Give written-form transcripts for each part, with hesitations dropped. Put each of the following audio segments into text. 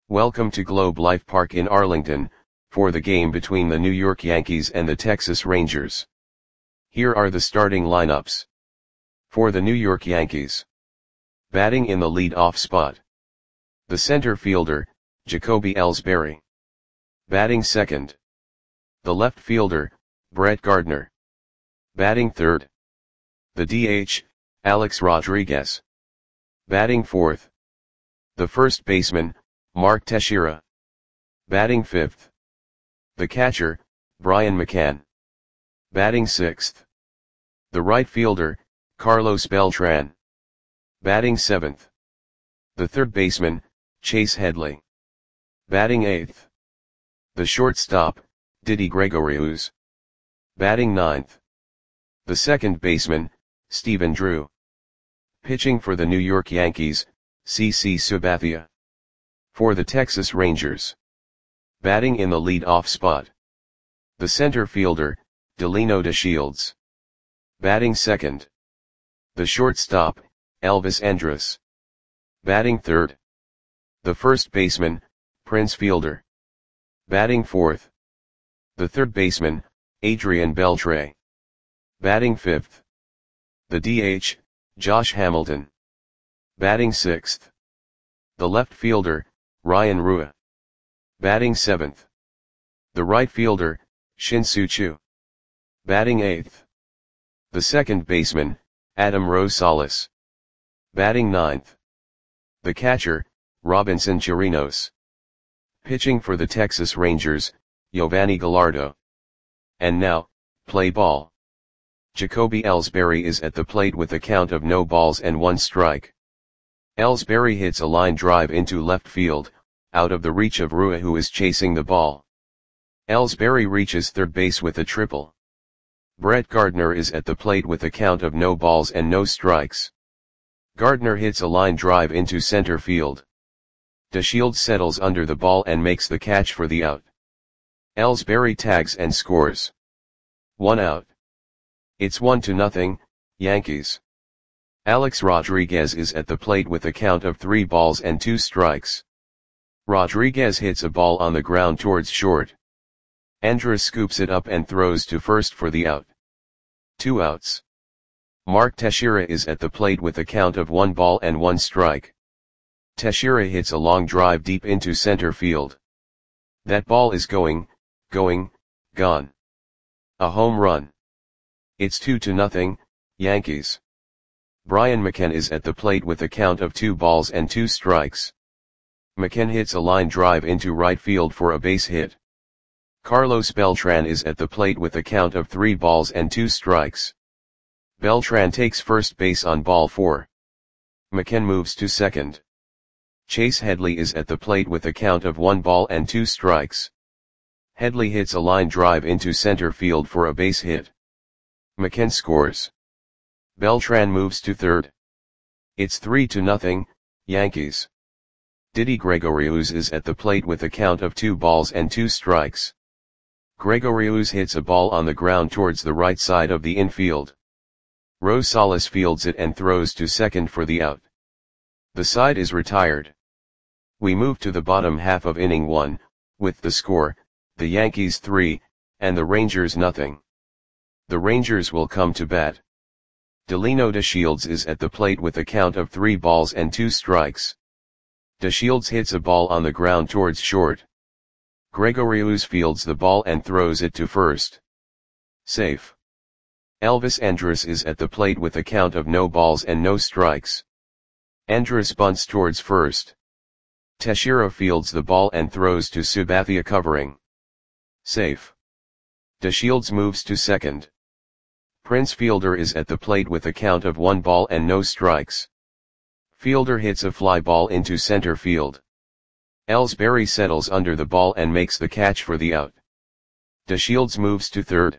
Welcome to Globe Life Park in Arlington, for the game between the New York Yankees and the Texas Rangers. Here are the starting lineups. For the New York Yankees. Batting in the lead-off spot. The center fielder, Jacoby Ellsbury. Batting second. The left fielder, Brett Gardner. Batting third. The DH, Alex Rodriguez. Batting fourth. The first baseman, Mark Teixeira. Batting fifth. The catcher, Brian McCann. Batting sixth. The right fielder, Carlos Beltran. Batting seventh. The third baseman, Chase Headley. Batting eighth. The shortstop, Didi Gregorius. Batting ninth. The second baseman, Stephen Drew. Pitching for the New York Yankees, CC Sabathia. For the Texas Rangers. Batting in the lead-off spot. The center fielder, Delino DeShields. Batting second. The shortstop, Elvis Andrus. Batting third. The first baseman, Prince Fielder. Batting fourth. The third baseman, Adrian Beltre. Batting fifth. The DH, Josh Hamilton. Batting sixth. The left fielder, Ryan Rua. Batting seventh. The right fielder, Shin-Soo Choo. Batting eighth. The second baseman, Adam Rosales. Batting ninth. The catcher, Robinson Chirinos. Pitching for the Texas Rangers, Yovani Gallardo. And now, play ball. Jacoby Ellsbury is at the plate with a count of no balls and one strike. Ellsbury hits a line drive into left field, out of the reach of Rua, who is chasing the ball. Ellsbury reaches third base with a triple. Brett Gardner is at the plate with a count of no balls and no strikes. Gardner hits a line drive into center field. DeShields settles under the ball and makes the catch for the out. Ellsbury tags and scores. 1 out. It's 1-0, Yankees. Alex Rodriguez is at the plate with a count of 3 balls and 2 strikes. Rodriguez hits a ball on the ground towards short. Andrus scoops it up and throws to first for the out. 2 outs. Mark Teixeira is at the plate with a count of 1 ball and 1 strike. Teixeira hits a long drive deep into center field. That ball is gone. A home run. It's 2-0, Yankees. Brian McCann is at the plate with a count of 2 balls and 2 strikes. McCann hits a line drive into right field for a base hit. Carlos Beltran is at the plate with a count of 3 balls and 2 strikes. Beltran takes first base on ball 4. McCann moves to second. Chase Headley is at the plate with a count of 1 ball and 2 strikes. Headley hits a line drive into center field for a base hit. McCann scores. Beltran moves to third. It's 3-0, Yankees. Didi Gregorius is at the plate with a count of 2 balls and 2 strikes. Gregorius hits a ball on the ground towards the right side of the infield. Rosales fields it and throws to second for the out. The side is retired. We move to the bottom half of inning 1, with the score, the Yankees 3, and the Rangers nothing. The Rangers will come to bat. Delino DeShields is at the plate with a count of 3 balls and 2 strikes. DeShields hits a ball on the ground towards short. Gregorius fields the ball and throws it to first. Safe. Elvis Andrus is at the plate with a count of no balls and no strikes. Andrus bunts towards first. Teixeira fields the ball and throws to Sabathia covering. Safe. DeShields moves to second. Prince Fielder is at the plate with a count of 1 ball and no strikes. Fielder hits a fly ball into center field. Ellsbury settles under the ball and makes the catch for the out. DeShields moves to third.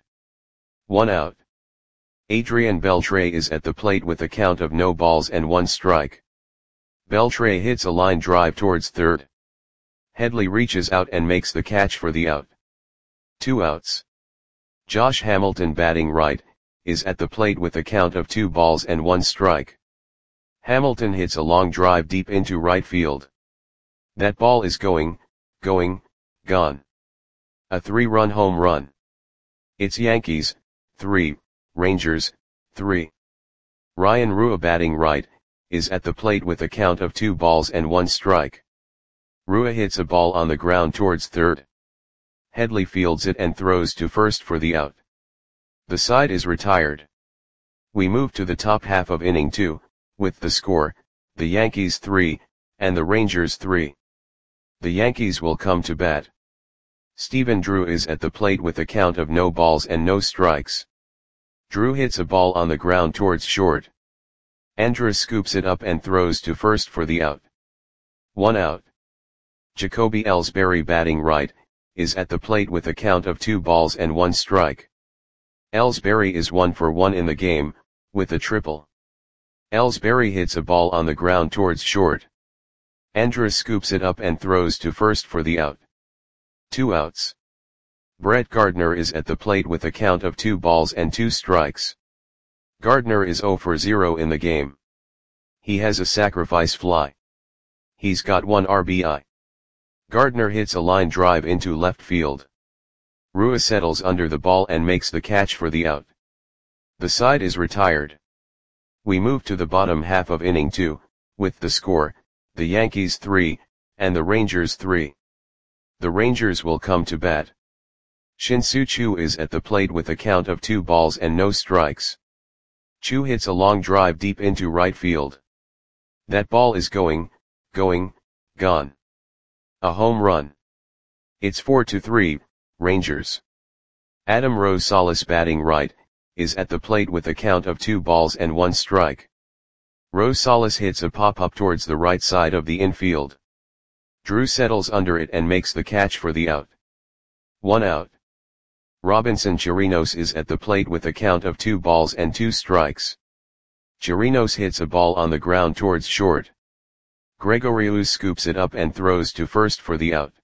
1 out. Adrian Beltre is at the plate with a count of no balls and 1 strike. Beltre hits a line drive towards third. Headley reaches out and makes the catch for the out. 2 outs. Josh Hamilton, batting right, is at the plate with a count of 2 balls and 1 strike. Hamilton hits a long drive deep into right field. That ball is going, gone. A 3-run home run. It's Yankees, 3, Rangers, 3. Ryan Rua batting right, is at the plate with a count of 2 balls and 1 strike. Rua hits a ball on the ground towards third. Headley fields it and throws to first for the out. The side is retired. We move to the top half of inning 2, with the score, the Yankees 3, and the Rangers 3. The Yankees will come to bat. Stephen Drew is at the plate with a count of no balls and no strikes. Drew hits a ball on the ground towards short. Andrus scoops it up and throws to first for the out. 1 out. Jacoby Ellsbury batting right, is at the plate with a count of 2 balls and 1 strike. Ellsbury is 1 for 1 in the game, with a triple. Ellsbury hits a ball on the ground towards short. Andrus scoops it up and throws to first for the out. 2 outs. Brett Gardner is at the plate with a count of 2 balls and 2 strikes. Gardner is 0 for 0 in the game. He has a sacrifice fly. He's got 1 RBI. Gardner hits a line drive into left field. Rua settles under the ball and makes the catch for the out. The side is retired. We move to the bottom half of inning 2, with the score, the Yankees 3, and the Rangers 3. The Rangers will come to bat. Shin-Soo Choo is at the plate with a count of 2 balls and no strikes. Choo hits a long drive deep into right field. That ball is going, gone. A home run. It's 4-3, Rangers. Adam Rosales batting right, is at the plate with a count of 2 balls and 1 strike. Rosales hits a pop-up towards the right side of the infield. Drew settles under it and makes the catch for the out. 1 out. Robinson Chirinos is at the plate with a count of 2 balls and 2 strikes. Chirinos hits a ball on the ground towards short. Gregorius scoops it up and throws to first for the out.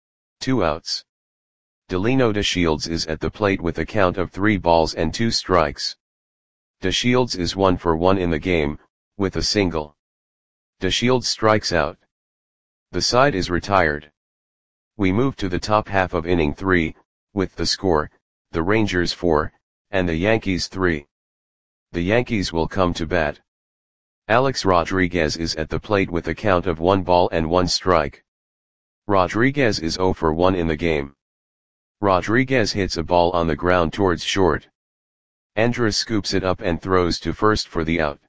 2 outs. Delino DeShields is at the plate with a count of 3 balls and 2 strikes. DeShields is 1 for 1 in the game, with a single. DeShields strikes out. The side is retired. We move to the top half of inning 3, with the score, the Rangers 4, and the Yankees 3. The Yankees will come to bat. Alex Rodriguez is at the plate with a count of 1 ball and 1 strike. Rodriguez is 0 for 1 in the game. Rodriguez hits a ball on the ground towards short. Andrus scoops it up and throws to first for the out.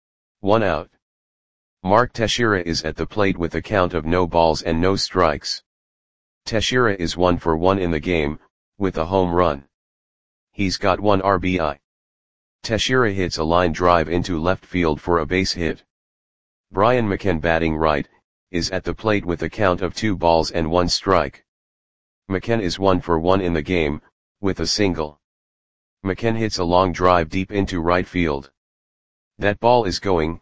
1 out. Mark Teixeira is at the plate with a count of no balls and no strikes. Teixeira is 1 for 1 in the game, with a home run. He's got 1 RBI. Teixeira hits a line drive into left field for a base hit. Brian McCann batting right, is at the plate with a count of 2 balls and 1 strike. McCann is 1 for 1 in the game, with a single. McCann hits a long drive deep into right field. That ball is going,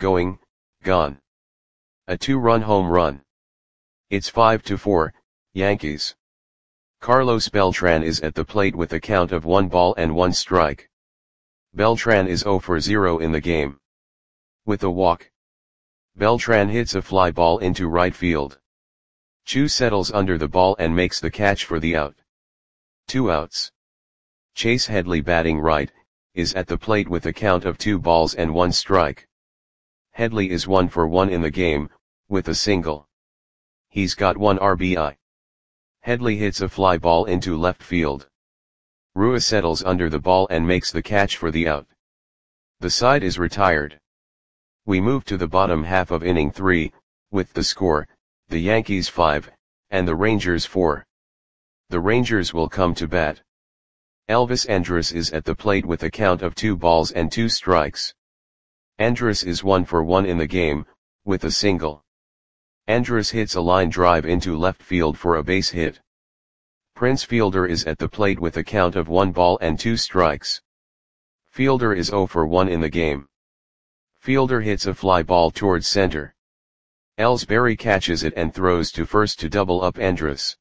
gone. A 2-run home run. It's 5-4, Yankees. Carlos Beltran is at the plate with a count of 1 ball and 1 strike. Beltran is 0 for 0 in the game. With a walk. Beltran hits a fly ball into right field. Choo settles under the ball and makes the catch for the out. 2 outs. Chase Headley batting right, is at the plate with a count of 2 balls and 1 strike. Headley is 1 for 1 in the game, with a single. He's got 1 RBI. Headley hits a fly ball into left field. Rua settles under the ball and makes the catch for the out. The side is retired. We move to the bottom half of inning 3, with the score, the Yankees 5, and the Rangers 4. The Rangers will come to bat. Elvis Andrus is at the plate with a count of 2 balls and 2 strikes. Andrus is 1 for 1 in the game, with a single. Andrus hits a line drive into left field for a base hit. Prince Fielder is at the plate with a count of 1 ball and 2 strikes. Fielder is 0 for 1 in the game. Fielder hits a fly ball towards center. Ellsbury catches it and throws to first to double up Andrus.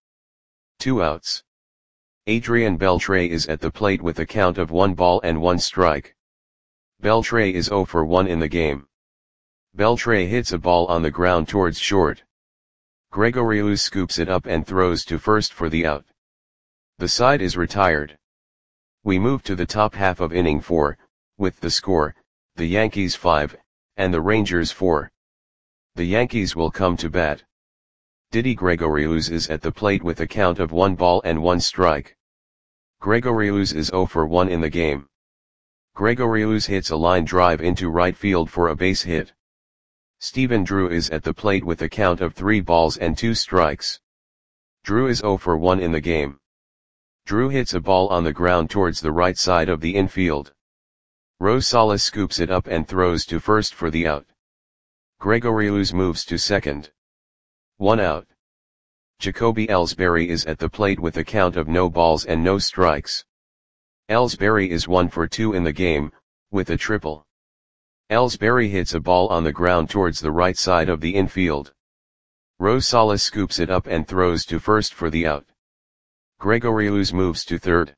2 outs. Adrian Beltre is at the plate with a count of 1 ball and 1 strike. Beltre is 0 for 1 in the game. Beltre hits a ball on the ground towards short. Gregoriou scoops it up and throws to first for the out. The side is retired. We move to the top half of inning 4, with the score, the Yankees 5, and the Rangers 4. The Yankees will come to bat. Didi Gregoriou is at the plate with a count of 1 ball and 1 strike. Gregoriou is 0 for 1 in the game. Gregoriou hits a line drive into right field for a base hit. Stephen Drew is at the plate with a count of 3 balls and 2 strikes. Drew is 0 for 1 in the game. Drew hits a ball on the ground towards the right side of the infield. Rosales scoops it up and throws to first for the out. Gregoriou moves to second. 1 out. Jacoby Ellsbury is at the plate with a count of no balls and no strikes. Ellsbury is 1 for 2 in the game, with a triple. Ellsbury hits a ball on the ground towards the right side of the infield. Rosales scoops it up and throws to first for the out. Gregoriou moves to third.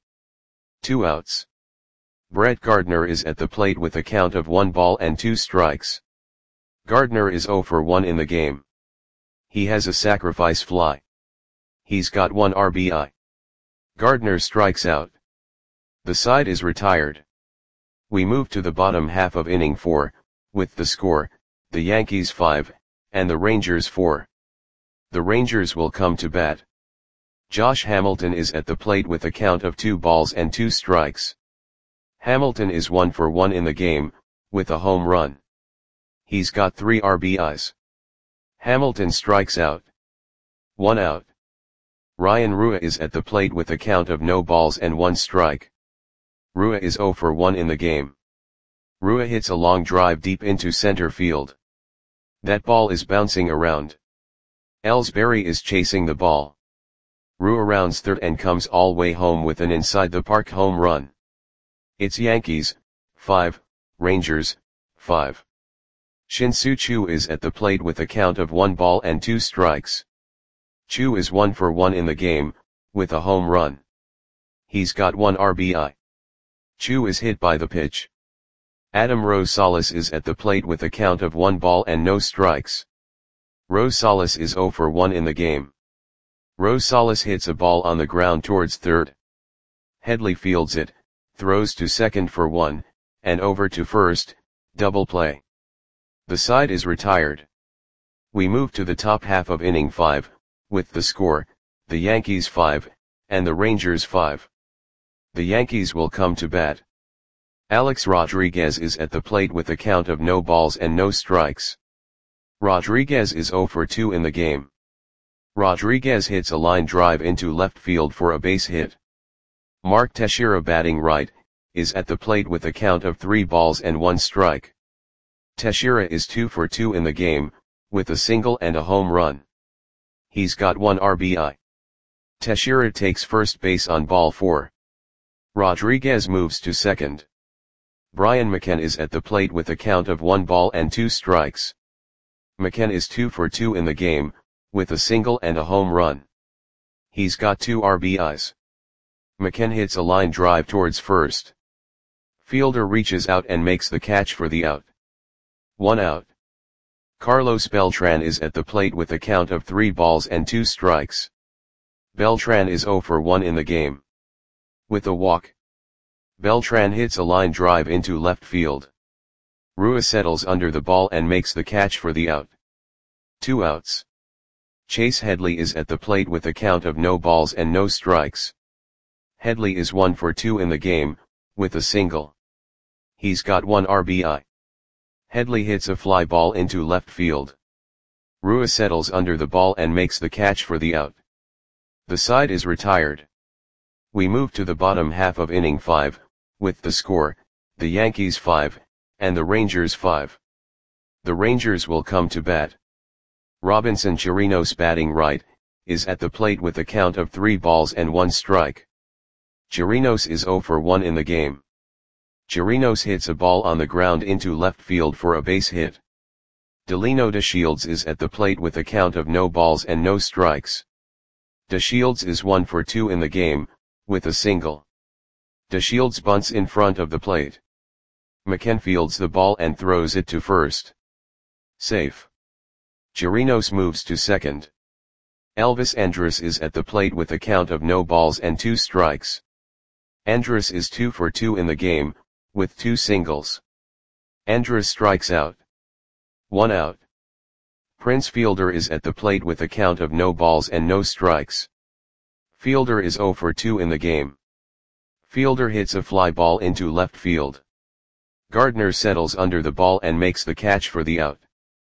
2 outs. Brett Gardner is at the plate with a count of 1 ball and 2 strikes. Gardner is 0 for 1 in the game. He has a sacrifice fly. He's got 1 RBI. Gardner strikes out. The side is retired. We move to the bottom half of inning 4, with the score, the Yankees 5, and the Rangers 4. The Rangers will come to bat. Josh Hamilton is at the plate with a count of 2 balls and 2 strikes. Hamilton is 1 for 1 in the game, with a home run. He's got 3 RBIs. Hamilton strikes out. 1 out. Ryan Rua is at the plate with a count of no balls and 1 strike. Rua is 0 for 1 in the game. Rua hits a long drive deep into center field. That ball is bouncing around. Ellsbury is chasing the ball. Rua rounds third and comes all way home with an inside the park home run. It's Yankees 5, Rangers 5. Shin-Soo Choo is at the plate with a count of 1 ball and 2 strikes. Choo is 1 for 1 in the game, with a home run. He's got 1 RBI. Choo is hit by the pitch. Adam Rosales is at the plate with a count of 1 ball and no strikes. Rosales is 0 for 1 in the game. Rosales hits a ball on the ground towards third. Headley fields it, throws to second for 1, and over to first, double play. The side is retired. We move to the top half of inning 5, with the score, the Yankees 5, and the Rangers 5. The Yankees will come to bat. Alex Rodriguez is at the plate with a count of no balls and no strikes. Rodriguez is 0 for 2 in the game. Rodriguez hits a line drive into left field for a base hit. Mark Teixeira, batting right, is at the plate with a count of 3 balls and 1 strike. Teixeira is 2 for 2 in the game, with a single and a home run. He's got 1 RBI. Teixeira takes first base on ball 4. Rodriguez moves to second. Brian McCann is at the plate with a count of 1 ball and 2 strikes. McCann is 2 for 2 in the game, with a single and a home run. He's got 2 RBIs. McCann hits a line drive towards first. Fielder reaches out and makes the catch for the out. 1 out. Carlos Beltran is at the plate with a count of 3 balls and 2 strikes. Beltran is 0 for 1 in the game. With a walk, Beltran hits a line drive into left field. Rua settles under the ball and makes the catch for the out. 2 outs. Chase Headley is at the plate with a count of no balls and no strikes. Headley is 1 for 2 in the game, with a single. He's got 1 RBI. Headley hits a fly ball into left field. Rua settles under the ball and makes the catch for the out. The side is retired. We move to the bottom half of inning 5, with the score, the Yankees 5, and the Rangers 5. The Rangers will come to bat. Robinson Chirinos, batting right, is at the plate with a count of 3 balls and 1 strike. Chirinos is 0 for 1 in the game. Chirinos hits a ball on the ground into left field for a base hit. Delino DeShields is at the plate with a count of no balls and no strikes. DeShields is 1 for 2 in the game, with a single. DeShields bunts in front of the plate. McCann fields the ball and throws it to first. Safe. Chirinos moves to second. Elvis Andrus is at the plate with a count of no balls and 2 strikes. Andrus is 2 for 2 in the game, with 2 singles. Andrus strikes out. 1 out. Prince Fielder is at the plate with a count of no balls and no strikes. Fielder is 0 for 2 in the game. Fielder hits a fly ball into left field. Gardner settles under the ball and makes the catch for the out.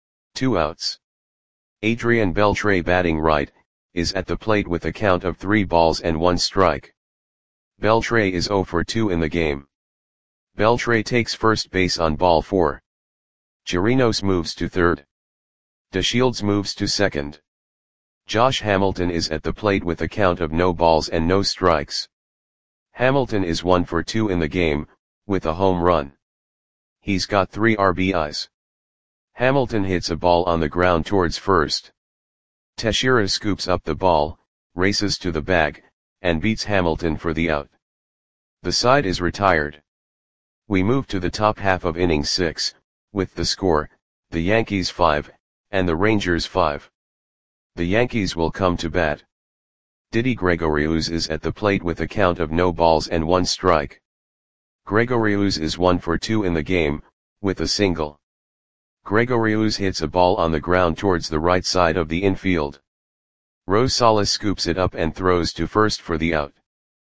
2 outs. Adrian Beltre, batting right, is at the plate with a count of 3 balls and 1 strike. Beltre is 0 for 2 in the game. Beltre takes first base on ball 4. Chirinos moves to third. DeShields moves to second. Josh Hamilton is at the plate with a count of no balls and no strikes. Hamilton is 1 for 2 in the game, with a home run. He's got 3 RBIs. Hamilton hits a ball on the ground towards first. Teixeira scoops up the ball, races to the bag, and beats Hamilton for the out. The side is retired. We move to the top half of inning 6, with the score, the Yankees 5, and the Rangers 5. The Yankees will come to bat. Didi Gregorius is at the plate with a count of no balls and 1 strike. Gregorius is 1 for 2 in the game, with a single. Gregorius hits a ball on the ground towards the right side of the infield. Rosales scoops it up and throws to first for the out.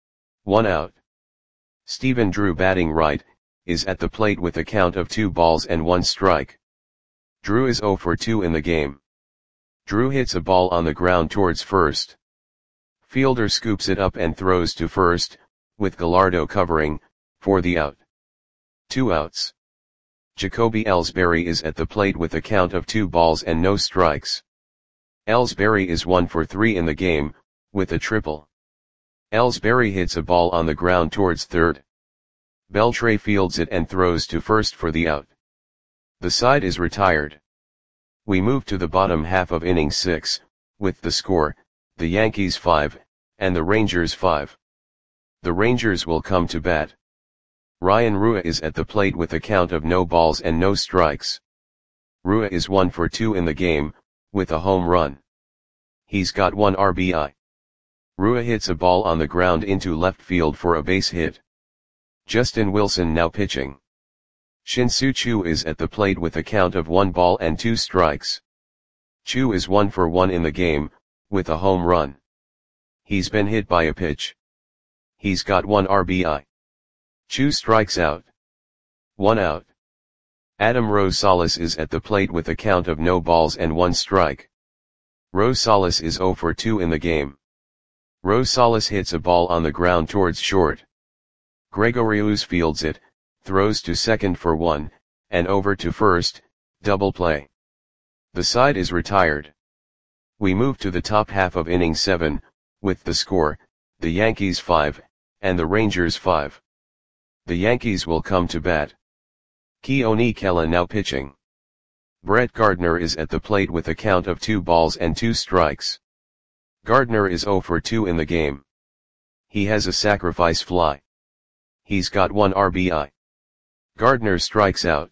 1 out. Stephen Drew, batting right, is at the plate with a count of 2 balls and 1 strike. Drew is 0 for 2 in the game. Drew hits a ball on the ground towards first. Fielder scoops it up and throws to first, with Gallardo covering, for the out. 2 outs. Jacoby Ellsbury is at the plate with a count of 2 balls and no strikes. Ellsbury is 1 for 3 in the game, with a triple. Ellsbury hits a ball on the ground towards third. Beltre fields it and throws to first for the out. The side is retired. We move to the bottom half of inning 6, with the score, the Yankees 5, and the Rangers 5. The Rangers will come to bat. Ryan Rua is at the plate with a count of no balls and no strikes. Rua is 1 for 2 in the game, with a home run. He's got 1 RBI. Rua hits a ball on the ground into left field for a base hit. Justin Wilson now pitching. Shin-Soo Choo is at the plate with a count of 1 ball and 2 strikes. Choo is 1 for 1 in the game, with a home run. He's been hit by a pitch. He's got 1 RBI. Choo strikes out. 1 out. Adam Rosales is at the plate with a count of no balls and 1 strike. Rosales is 0 for 2 in the game. Rosales hits a ball on the ground towards short. Gregorius fields it, throws to second for 1, and over to first, double play. The side is retired. We move to the top half of inning 7, with the score, the Yankees 5, and the Rangers 5. The Yankees will come to bat. Keone Kela now pitching. Brett Gardner is at the plate with a count of 2 balls and 2 strikes. Gardner is 0 for 2 in the game. He has a sacrifice fly. He's got 1 RBI. Gardner strikes out.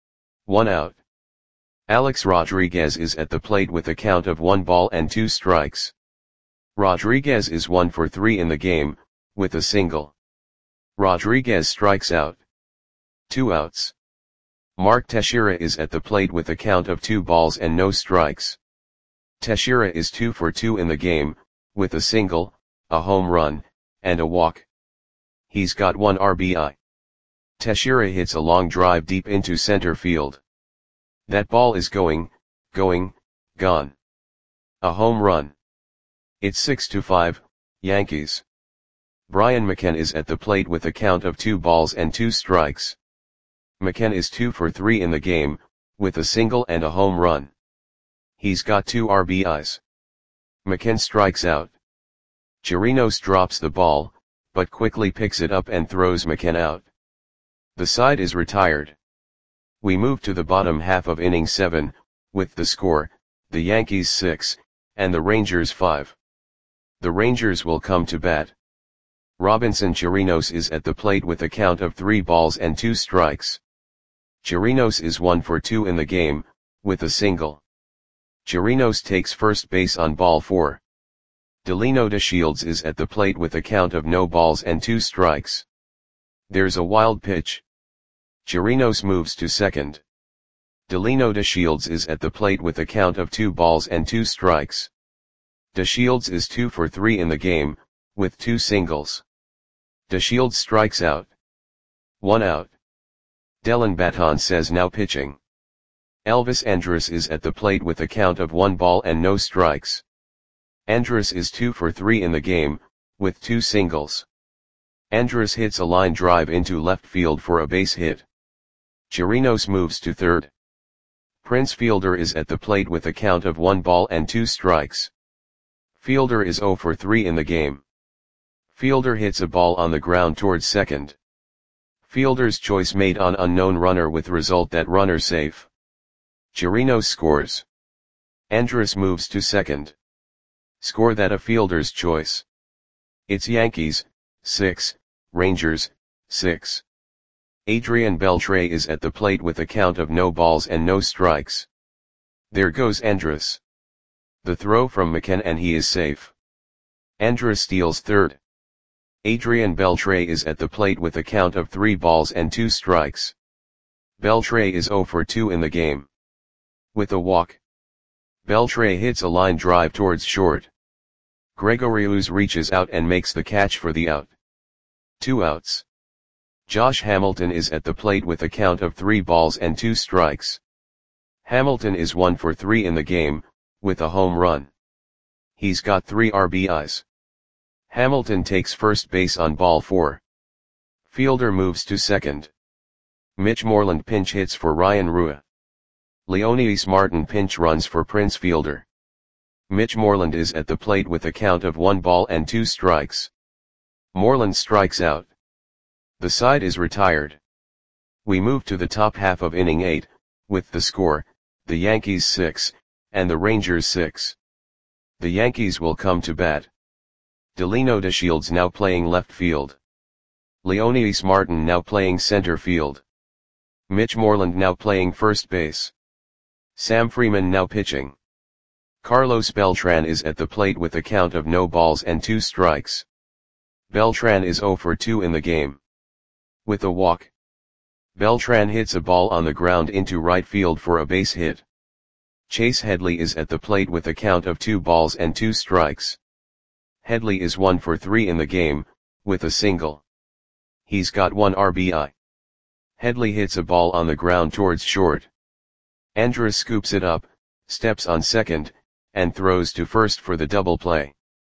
1 out. Alex Rodriguez is at the plate with a count of 1 ball and 2 strikes. Rodriguez is 1 for 3 in the game, with a single. Rodriguez strikes out. 2 outs. Mark Teixeira is at the plate with a count of 2 balls and no strikes. Teixeira is 2 for 2 in the game, with a single, a home run, and a walk. He's got 1 RBI. Teixeira hits a long drive deep into center field. That ball is going, gone. A home run. It's 6-5, Yankees. Brian McCann is at the plate with a count of 2 balls and 2 strikes. McCann is 2 for 3 in the game, with a single and a home run. He's got 2 RBIs. McCann strikes out. Chirinos drops the ball, but quickly picks it up and throws McCann out. The side is retired. We move to the bottom half of inning 7, with the score, the Yankees 6, and the Rangers 5. The Rangers will come to bat. Robinson Chirinos is at the plate with a count of 3 balls and 2 strikes. Chirinos is 1 for 2 in the game, with a single. Chirinos takes first base on ball 4. Delino DeShields is at the plate with a count of no balls and 2 strikes. There's a wild pitch. Chirinos moves to second. Delino DeShields is at the plate with a count of 2 balls and 2 strikes. DeShields is 2 for 3 in the game, with 2 singles. DeShields strikes out. 1 out. Dellin Baton says now pitching. Elvis Andrus is at the plate with a count of 1 ball and no strikes. Andrus is 2 for 3 in the game, with 2 singles. Andrus hits a line drive into left field for a base hit. Chirinos moves to third. Prince Fielder is at the plate with a count of 1 ball and 2 strikes. Fielder is 0 for 3 in the game. Fielder hits a ball on the ground towards second. Fielder's choice made on unknown runner with result that runner safe. Chirinos scores. Andrus moves to second. Score that a fielder's choice. It's Yankees, 6, Rangers, 6. Adrian Beltre is at the plate with a count of no balls and no strikes. There goes Andrus. The throw from McKen and he is safe. Andrus steals third. Adrian Beltre is at the plate with a count of 3 balls and 2 strikes. Beltre is 0 for 2 in the game. With a walk. Beltre hits a line drive towards short. Gregorius reaches out and makes the catch for the out. 2 outs. Josh Hamilton is at the plate with a count of 3 balls and 2 strikes. Hamilton is 1 for 3 in the game, with a home run. He's got 3 RBIs. Hamilton takes first base on ball 4. Fielder moves to second. Mitch Moreland pinch hits for Ryan Rua. Leonidas Martin pinch runs for Prince Fielder. Mitch Moreland is at the plate with a count of 1 ball and 2 strikes. Moreland strikes out. The side is retired. We move to the top half of inning 8, with the score, the Yankees 6, and the Rangers 6. The Yankees will come to bat. Delino DeShields now playing left field. Leonidas Martin now playing center field. Mitch Moreland now playing first base. Sam Freeman now pitching. Carlos Beltran is at the plate with a count of no balls and 2 strikes. Beltran is 0 for 2 in the game. With a walk. Beltran hits a ball on the ground into right field for a base hit. Chase Headley is at the plate with a count of 2 balls and 2 strikes. Headley is 1 for 3 in the game, with a single. He's got 1 RBI. Headley hits a ball on the ground towards short. Andrus scoops it up, steps on second, and throws to first for the double play.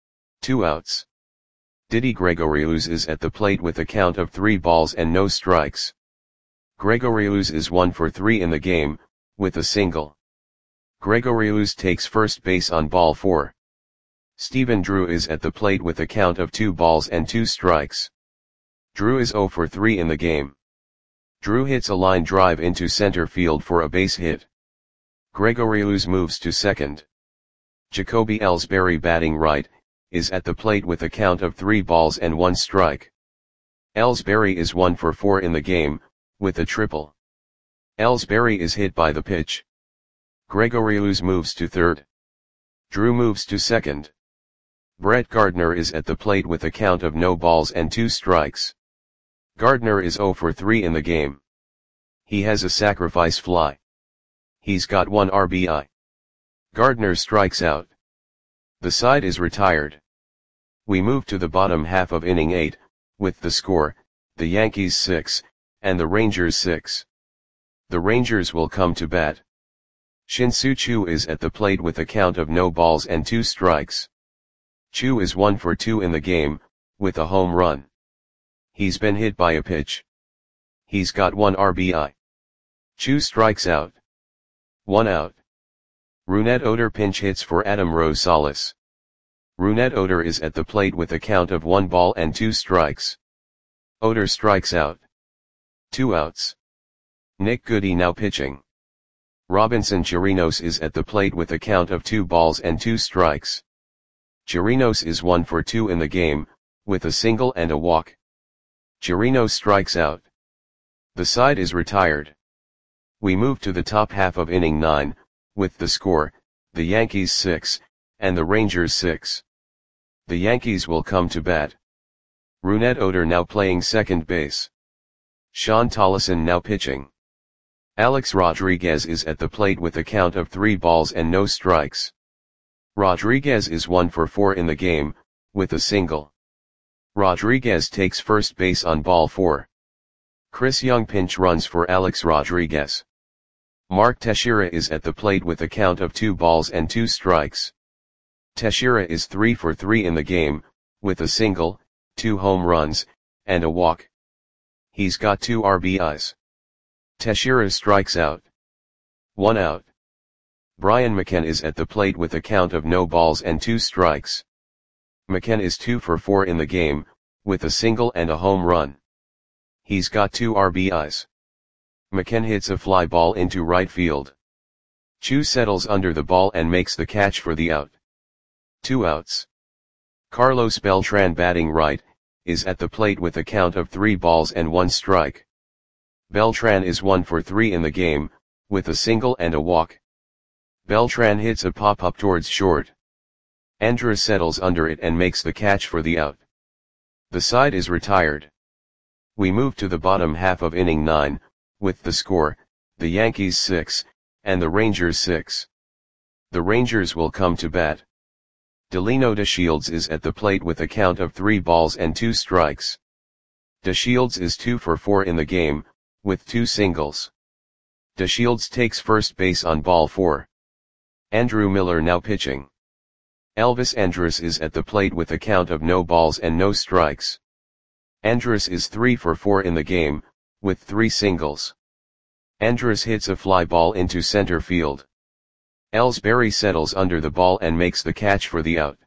2 outs. Didi Gregorius is at the plate with a count of 3 balls and no strikes. Gregorius is 1 for 3 in the game, with a single. Gregorius takes first base on ball 4. Stephen Drew is at the plate with a count of 2 balls and 2 strikes. Drew is 0 for 3 in the game. Drew hits a line drive into center field for a base hit. Gregorius moves to second. Jacoby Ellsbury batting right, is at the plate with a count of 3 balls and 1 strike. Ellsbury is 1 for 4 in the game, with a triple. Ellsbury is hit by the pitch. Gregorius moves to third. Drew moves to second. Brett Gardner is at the plate with a count of no balls and 2 strikes. Gardner is 0 for 3 in the game. He has a sacrifice fly. He's got 1 RBI. Gardner strikes out. The side is retired. We move to the bottom half of inning 8, with the score, the Yankees 6, and the Rangers 6. The Rangers will come to bat. Shin-Soo Choo is at the plate with a count of no balls and 2 strikes. Choo is 1 for 2 in the game, with a home run. He's been hit by a pitch. He's got 1 RBI. Choo strikes out. 1 out. Rougned Odor pinch hits for Adam Rosales. Rougned Odor is at the plate with a count of 1 ball and 2 strikes. Odor strikes out. 2 outs. Nick Goody now pitching. Robinson Chirinos is at the plate with a count of 2 balls and 2 strikes. Chirinos is 1 for 2 in the game, with a single and a walk. Chirinos strikes out. The side is retired. We move to the top half of inning 9, with the score, the Yankees 6, and the Rangers 6. The Yankees will come to bat. Rougned Odor now playing second base. Sean Tollison now pitching. Alex Rodriguez is at the plate with a count of 3 balls and no strikes. Rodriguez is 1 for 4 in the game, with a single. Rodriguez takes first base on ball 4. Chris Young pinch runs for Alex Rodriguez. Mark Teixeira is at the plate with a count of 2 balls and 2 strikes. Teixeira is 3 for 3 in the game, with a single, 2 home runs, and a walk. He's got 2 RBIs. Teixeira strikes out. 1 out. Brian McCann is at the plate with a count of no balls and 2 strikes. McCann is 2 for 4 in the game, with a single and a home run. He's got 2 RBIs. McCann hits a fly ball into right field. Chu settles under the ball and makes the catch for the out. 2 outs. Carlos Beltran batting right, is at the plate with a count of 3 balls and 1 strike. Beltran is 1 for 3 in the game, with a single and a walk. Beltran hits a pop-up towards short. Andrus settles under it and makes the catch for the out. The side is retired. We move to the bottom half of inning 9, with the score, the Yankees 6, and the Rangers 6. The Rangers will come to bat. Delino DeShields is at the plate with a count of 3 balls and 2 strikes. DeShields is 2 for 4 in the game, with 2 singles. DeShields takes first base on ball 4. Andrew Miller now pitching. Elvis Andrus is at the plate with a count of no balls and no strikes. Andrus is 3 for 4 in the game, with 3 singles. Andrus hits a fly ball into center field. Ellsbury settles under the ball and makes the catch for the out.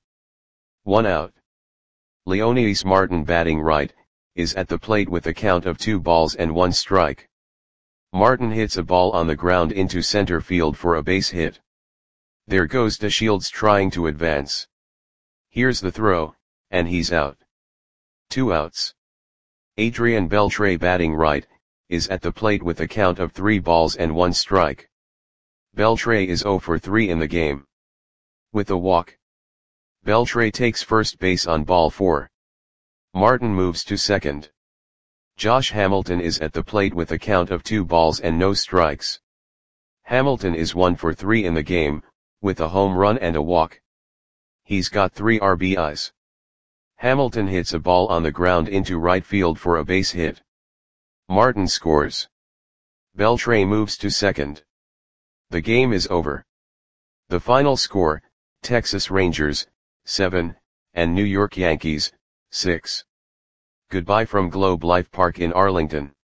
1 out. Leonidas Martin batting right, is at the plate with a count of 2 balls and 1 strike. Martin hits a ball on the ground into center field for a base hit. There goes DeShields trying to advance. Here's the throw, and he's out. 2 outs. Adrian Beltre batting right, is at the plate with a count of 3 balls and 1 strike. Beltre is 0 for 3 in the game. With a walk. Beltre takes first base on ball 4. Martin moves to second. Josh Hamilton is at the plate with a count of 2 balls and no strikes. Hamilton is 1 for 3 in the game, with a home run and a walk. He's got 3 RBIs. Hamilton hits a ball on the ground into right field for a base hit. Martin scores. Beltre moves to second. The game is over. The final score, Texas Rangers, 7, and New York Yankees, 6. Goodbye from Globe Life Park in Arlington.